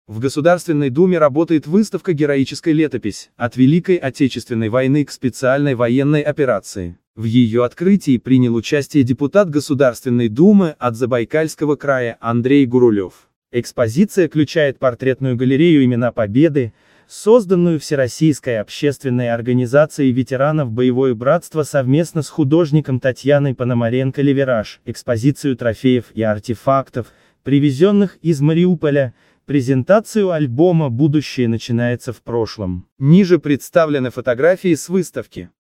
В Государственной Думе работает выставка «Героическая летопись. От Великой Отечественной войны к специальной военной операции». В ее открытии принял участие депутат Государственной Думы от Забайкальского края Андрей Гурулев. Экспозиция включает портретную галерею «Имена Победы», созданную Всероссийской общественной организацией ветеранов «Боевое братство» совместно с художником Татьяной Пономаренко-Левераж, экспозицию трофеев и артефактов, привезенных из Мариуполя, презентацию альбома «Будущее начинается в прошлом». Ниже представлены фотографии с выставки.